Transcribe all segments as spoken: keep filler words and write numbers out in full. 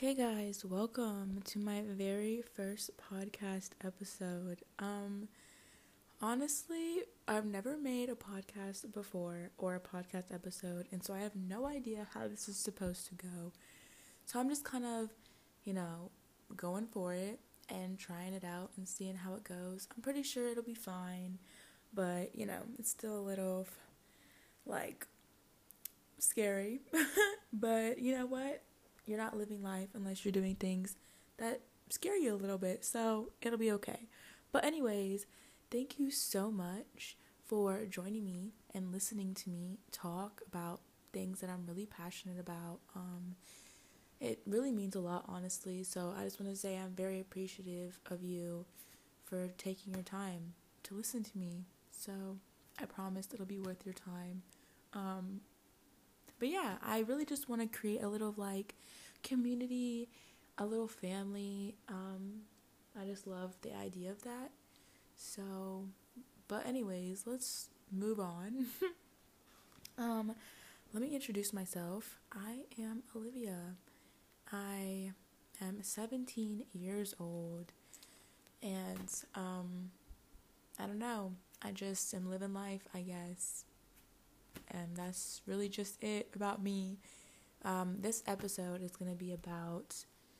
Okay, guys, welcome to my very first podcast episode. Um, honestly, I've never made a podcast before or a podcast episode, and so I have no idea how this is supposed to go. So I'm just kind of, you know, going for it and trying it out and seeing how it goes. I'm pretty sure it'll be fine, but, you know, it's still a little, like, scary. But you know what? You're not living life unless you're doing things that scare you a little bit, so it'll be okay. But anyways, thank you so much for joining me and listening to me talk about things that I'm really passionate about. Um, it really means a lot, honestly, so I just want to say I'm very appreciative of you for taking your time to listen to me. So I promise it'll be worth your time. Um, But yeah, I really just want to create a little like community, a little family. Um, I just love the idea of that. So, but anyways, let's move on. um, let me introduce myself. I am Olivia. I am seventeen years old, and um, I don't know. I just am living life, I guess. And that's really just it about me. Um, this episode is going to be about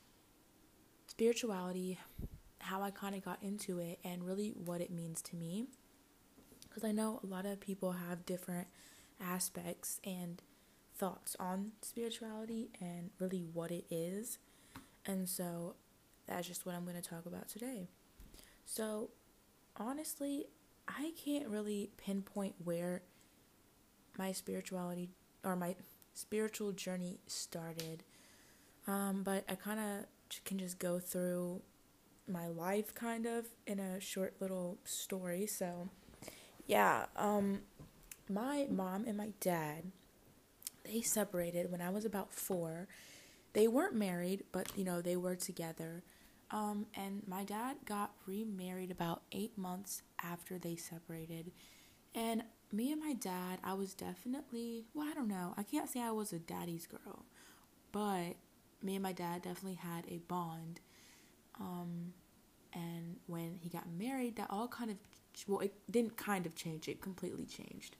spirituality, how I kind of got into it, and really what it means to me. Because I know a lot of people have different aspects and thoughts on spirituality and really what it is. And so that's just what I'm going to talk about today. So honestly, I can't really pinpoint where my spirituality or my spiritual journey started, um, but I kind of can just go through my life kind of in a short little story. So yeah, um, my mom and my dad, they separated when I was about four. They weren't married, but you know, they were together. Um, and my dad got remarried about eight months after they separated. And me and my dad, I was definitely, well, I don't know. I can't say I was a daddy's girl, but me and my dad definitely had a bond. Um, and when he got married, that all kind of, well, it didn't kind of change. It completely changed.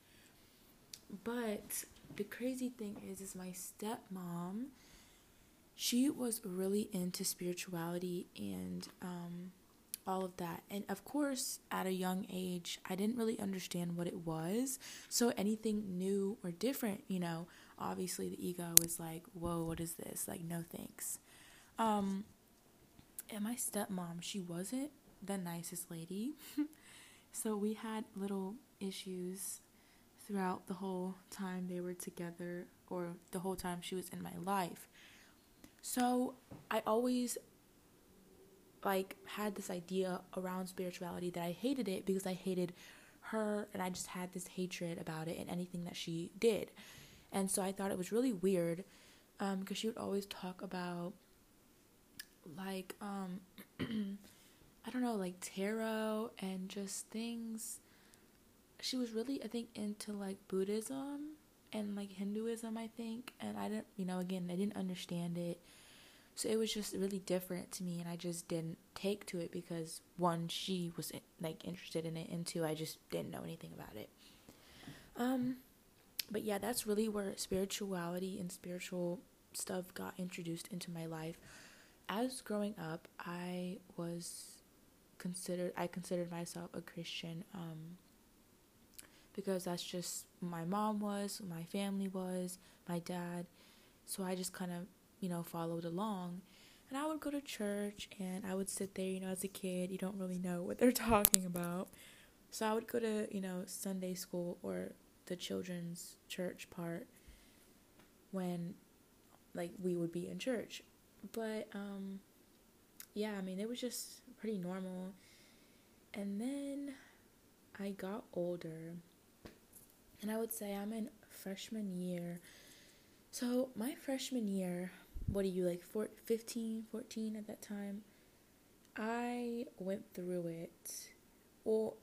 But the crazy thing is, is my stepmom, she was really into spirituality and, um, all of that. And of course, at a young age, I didn't really understand what it was. So anything new or different, you know, obviously the ego is like, whoa, what is this? Like, no thanks. Um, and my stepmom, she wasn't the nicest lady. So we had little issues throughout the whole time they were together, or the whole time she was in my life. So I always like had this idea around spirituality that I hated it because I hated her, and I just had this hatred about it and anything that she did. And so I thought it was really weird, um, because she would always talk about like um I don't know, like tarot and just things. She was really, I think, into like Buddhism and like Hinduism, I think, and I didn't, you know, again, I didn't understand it. So it was just really different to me, and I just didn't take to it because, one, she was, like, interested in it, and two, I just didn't know anything about it. Um, but yeah, that's really where spirituality and spiritual stuff got introduced into my life. As growing up, I was considered, I considered myself a Christian, um, because that's just my mom was, my family was, my dad, so I just kind of, you know, followed along. And I would go to church, and I would sit there, you know, as a kid, you don't really know what they're talking about. So I would go to, you know, Sunday school or the children's church part when, like, we would be in church. But, um, yeah, I mean, it was just pretty normal. And then I got older, and I would say I'm in freshman year. So my freshman year, what are you, like four, fifteen, fourteen at that time? I went through it. Well,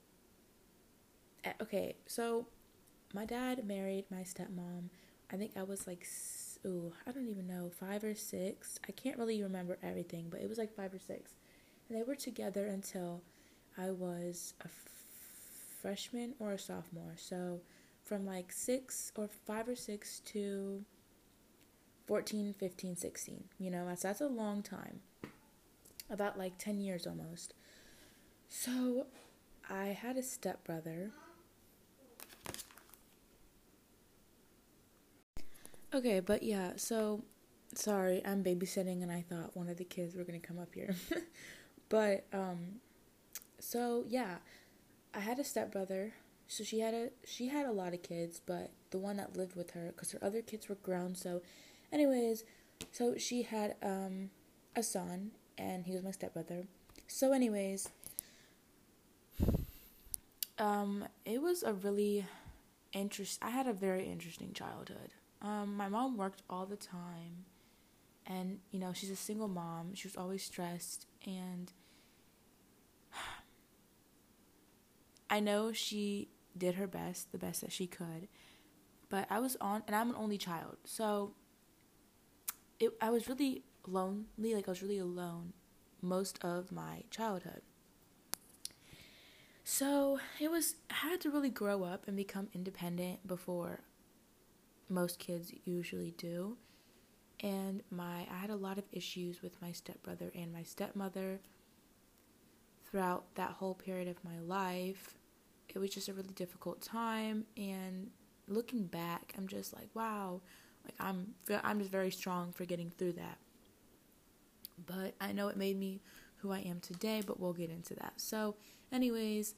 okay, so my dad married my stepmom. I think I was like ooh, I don't even know, five or six. I can't really remember everything, but it was like five or six. And they were together until I was a f- freshman or a sophomore. So from like six or five or six to fourteen, fifteen, sixteen. You know, that's, that's a long time. About like ten years almost. So I had a stepbrother. Okay, but yeah, so sorry, I'm babysitting and I thought one of the kids were going to come up here. But um so yeah, I had a stepbrother. So she had a she had a lot of kids, but the one that lived with her, cuz her other kids were grown. So anyways, so she had um a son and he was my stepbrother. So anyways, um it was a really interest I had a very interesting childhood. Um my mom worked all the time, and you know, she's a single mom. She was always stressed, and I know she did her best, the best that she could. But I was on and I'm an only child. So it I was really lonely, like I was really alone most of my childhood. So it was I had to really grow up and become independent before most kids usually do. And my I had a lot of issues with my stepbrother and my stepmother throughout that whole period of my life. It was just a really difficult time, and looking back, I'm just like, wow, like I'm I'm just very strong for getting through that. But I know it made me who I am today, but we'll get into that. So, anyways,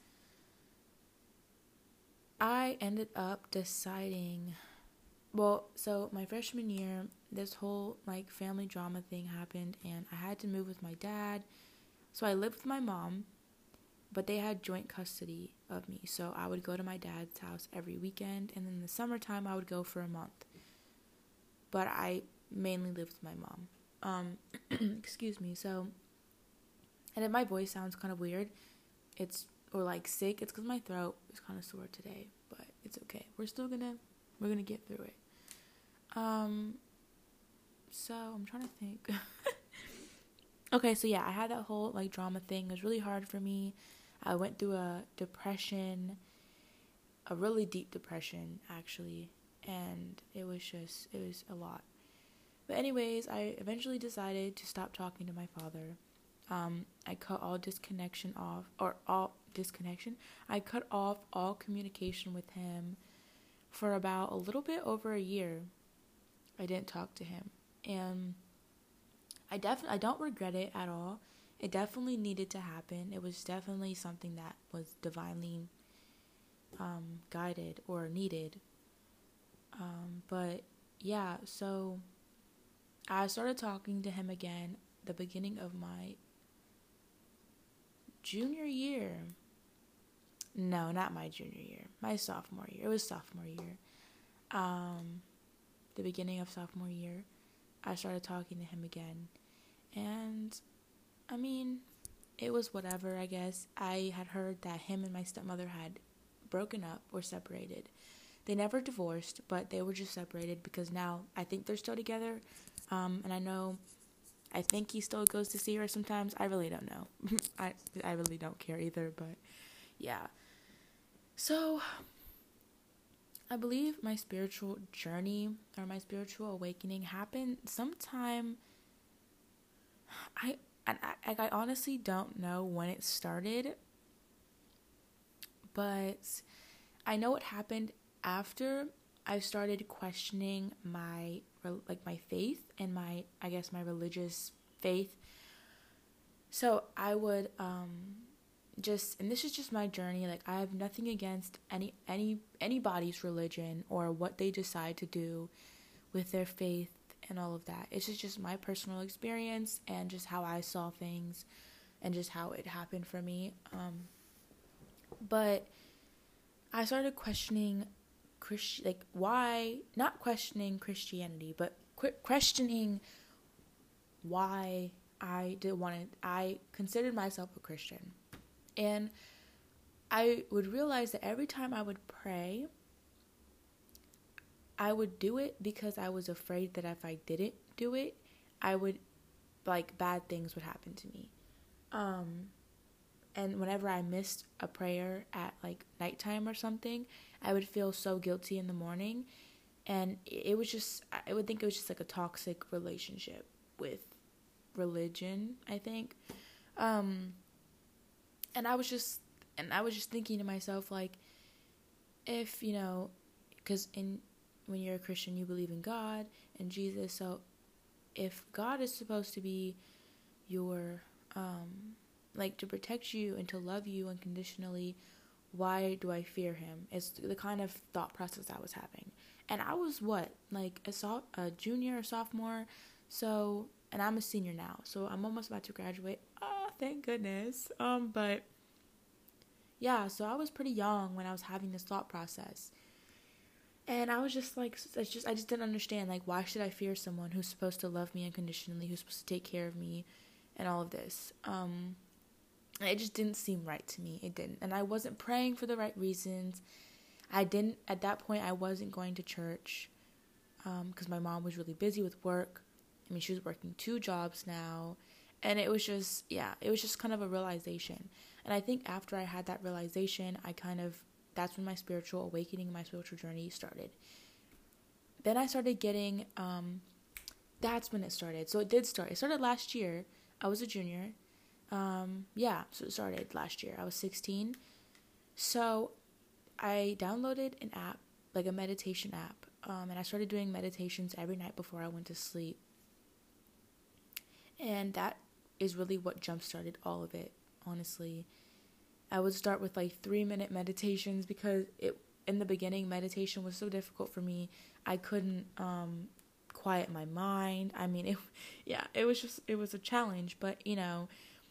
I ended up deciding, well, so my freshman year, this whole like family drama thing happened, and I had to move with my dad. So I lived with my mom, but they had joint custody of me. So I would go to my dad's house every weekend, and then in the summertime I would go for a month. But I mainly lived with my mom. Um, excuse me. So, and if my voice sounds kind of weird, it's or like sick, it's because my throat is kind of sore today. But it's okay. We're still gonna we're gonna get through it. Um. So I'm trying to think. Okay, so yeah, I had that whole like drama thing. It was really hard for me. I went through a depression, a really deep depression actually, and it was just it was a lot. But anyways, I eventually decided to stop talking to my father. Um, I cut all disconnection off, or all disconnection. I cut off all communication with him for about a little bit over a year. I didn't talk to him, and I definitely I don't regret it at all. It definitely needed to happen. It was definitely something that was divinely um, guided or needed. Um, but yeah, so I started talking to him again the beginning of my junior year. No, not my junior year. My sophomore year. It was sophomore year. Um, the beginning of sophomore year, I started talking to him again. And, I mean, it was whatever, I guess. I had heard that him and my stepmother had broken up or separated. They never divorced, but they were just separated because now I think they're still together. Um, and I know, I think he still goes to see her sometimes. I really don't know. I I really don't care either, but yeah. So, I believe my spiritual journey or my spiritual awakening happened sometime. I I, I, I honestly don't know when it started, but I know it happened after I started questioning my like my faith and my I guess my religious faith. So I would um just and this is just my journey. Like I have nothing against any any anybody's religion or what they decide to do with their faith and all of that. It's just, just my personal experience and just how I saw things and just how it happened for me. Um but I started questioning Christ, like why, not questioning Christianity, but qu- questioning why I did want to, I considered myself a Christian. And I would realize that every time I would pray, I would do it because I was afraid that if I didn't do it, I would, like, bad things would happen to me. Um, and whenever I missed a prayer at, like, nighttime or something, I would feel so guilty in the morning. And it was just, I would think it was just, like, a toxic relationship with religion, I think. Um, and I was just, and I was just thinking to myself, like, if, you know, because in when you're a Christian, you believe in God and Jesus. So if God is supposed to be your, um, like, to protect you and to love you unconditionally, why do I fear him? It's the kind of thought process I was having. And I was what, like a, so- a junior or sophomore. So, and I'm a senior now. So I'm almost about to graduate. Oh, thank goodness. Um, but yeah, so I was pretty young when I was having this thought process. And I was just like, it's just I just didn't understand, like, why should I fear someone who's supposed to love me unconditionally, who's supposed to take care of me, and all of this. Um, it just didn't seem right to me. It didn't. And I wasn't praying for the right reasons. I didn't, at that point, I wasn't going to church because um, my mom was really busy with work. I mean, she was working two jobs now. And it was just, yeah, it was just kind of a realization. And I think after I had that realization, I kind of, that's when my spiritual awakening, my spiritual journey started. Then I started getting, um, that's when it started. So it did start. It started last year. I was a junior. Um, yeah, so it started last year. I was sixteen. So I downloaded an app, like a meditation app. Um, and I started doing meditations every night before I went to sleep. And that is really what jump-started all of it, honestly. I would start with like three-minute meditations because it in the beginning, meditation was so difficult for me. I couldn't um, quiet my mind. I mean, it, yeah, it was just, it was a challenge. But, you know,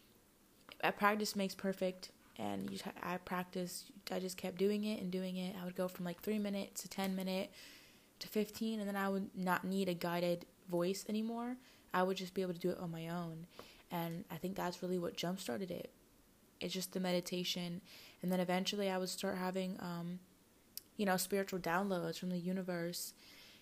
practice makes perfect. And you, I practiced, I just kept doing it and doing it. I would go from like three minutes to ten minute to fifteen. And then I would not need a guided voice anymore. I would just be able to do it on my own. And I think that's really what jump-started it. It's just the meditation. And then eventually I would start having, um, you know, spiritual downloads from the universe.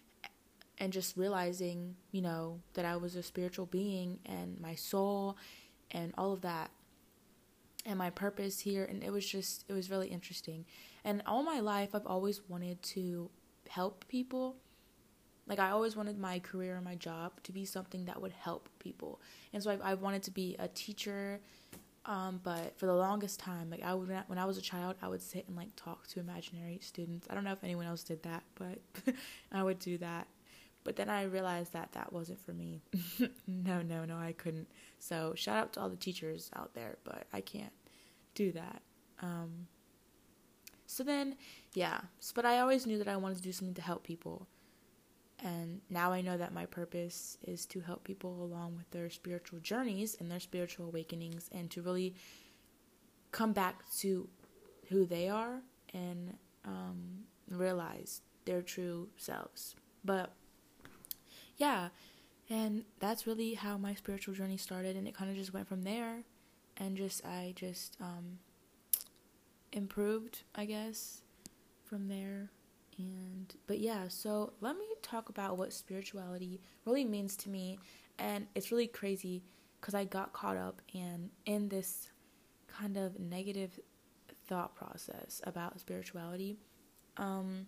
And just realizing, you know, that I was a spiritual being and my soul and all of that. And my purpose here. And it was just, it was really interesting. And all my life, I've always wanted to help people. Like, I always wanted my career and my job to be something that would help people. And so I, I wanted to be a teacher, um, but for the longest time, like, I would, when I was a child, I would sit and, like, talk to imaginary students. I don't know if anyone else did that, but I would do that. But then I realized that that wasn't for me. no, no, no, I couldn't. So shout out to all the teachers out there, but I can't do that. Um, so then, yeah. But I always knew that I wanted to do something to help people. And now I know that my purpose is to help people along with their spiritual journeys and their spiritual awakenings and to really come back to who they are and um, realize their true selves. But yeah, and that's really how my spiritual journey started, and it kind of just went from there, and just I just um, improved, I guess, from there. And but yeah, so let me talk about what spirituality really means to me. And it's really crazy because I got caught up in in this kind of negative thought process about spirituality. Um,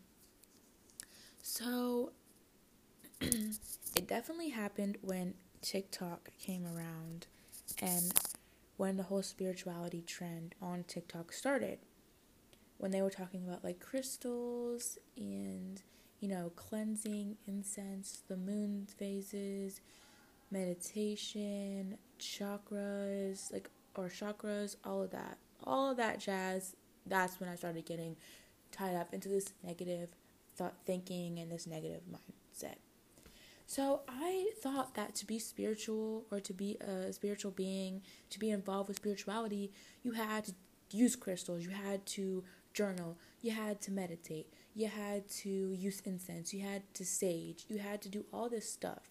so it definitely happened when TikTok came around and when the whole spirituality trend on TikTok started. When they were talking about, like, crystals and, you know, cleansing, incense, the moon phases, meditation, chakras, like, or chakras, all of that. All of that jazz, that's when I started getting tied up into this negative thought thinking and this negative mindset. So I thought that to be spiritual or to be a spiritual being, to be involved with spirituality, you had to use crystals, you had to journal, you had to meditate, you had to use incense, you had to sage, you had to do all this stuff.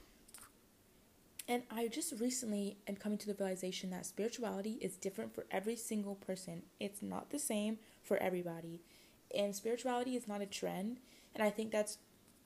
And I just recently am coming to the realization that spirituality is different for every single person. It's not the same for everybody. And spirituality is not a trend. And I think that's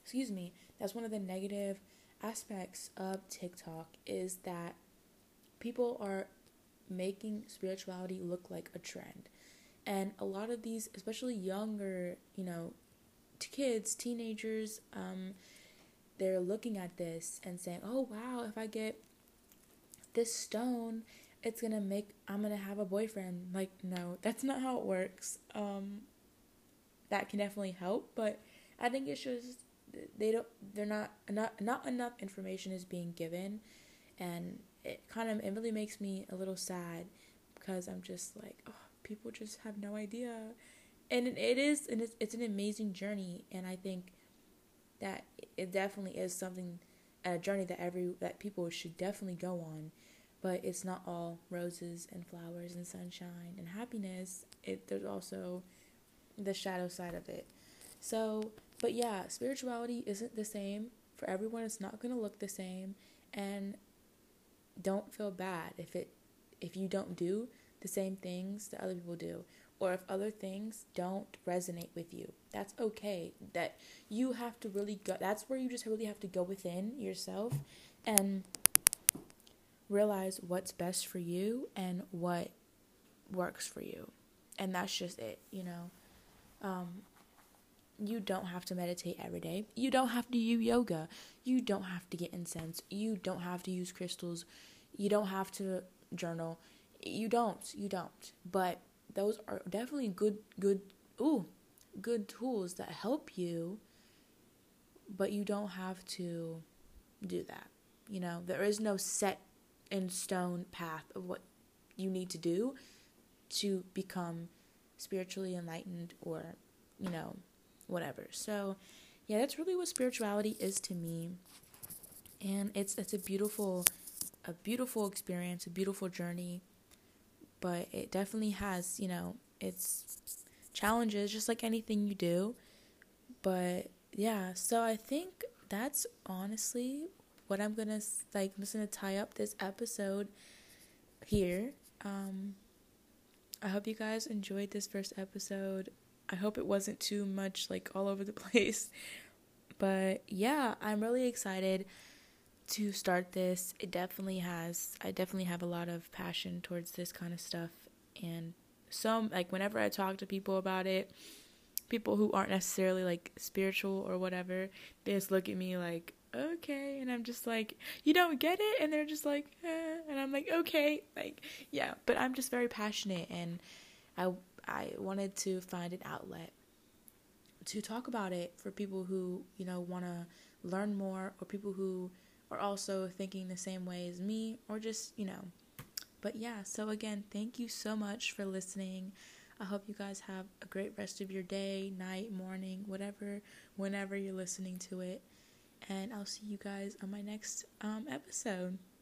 excuse me, that's one of the negative aspects of TikTok, is that people are making spirituality look like a trend. And a lot of these, especially younger, you know, kids, teenagers, um, they're looking at this and saying, oh, wow, if I get this stone, it's going to make, I'm going to have a boyfriend. Like, no, that's not how it works. Um, that can definitely help, but I think it's just, they don't, they're not, not, not enough information is being given, and it kind of, it really makes me a little sad, because I'm just like, oh, people just have no idea. And it is, and it's, it's an amazing journey, and I think that it definitely is something, a journey that every, that people should definitely go on, but it's not all roses and flowers and sunshine and happiness. It, there's also the shadow side of it. So, but yeah, spirituality isn't the same for everyone. It's not going to look the same, and don't feel bad if it, if you don't do the same things that other people do, or if other things don't resonate with you. That's okay. That you have to really go, that's where you just really have to go within yourself and realize what's best for you and what works for you. And that's just it, you know. Um, you don't have to meditate every day. You don't have to do yoga. You don't have to get incense. You don't have to use crystals. You don't have to journal. You don't. You don't. But those are definitely good, good, ooh, good tools that help you. But you don't have to do that. You know, there is no set in stone path of what you need to do to become spiritually enlightened, or, you know, whatever. So yeah, that's really what spirituality is to me. And it's it's a beautiful a beautiful experience, a beautiful journey, but it definitely has, you know, its challenges, just like anything you do. But yeah, so I think that's honestly what I'm gonna, like, I'm just gonna tie up this episode here. um I hope you guys enjoyed this first episode. I hope it wasn't too much, like, all over the place. But yeah, I'm really excited to start this. It definitely has, I definitely have a lot of passion towards this kind of stuff. And some, like, whenever I talk to people about it, people who aren't necessarily, like, spiritual or whatever, they just look at me like, okay. And I'm just like, you don't get it? And they're just like, eh. And I'm like, okay. Like, yeah, but I'm just very passionate, and I I wanted to find an outlet to talk about it for people who, you know, want to learn more, or people who are also thinking the same way as me, or just, you know. But yeah, so again, thank you so much for listening. I hope you guys have a great rest of your day, night, morning, whatever, whenever you're listening to it. And I'll see you guys on my next um, episode.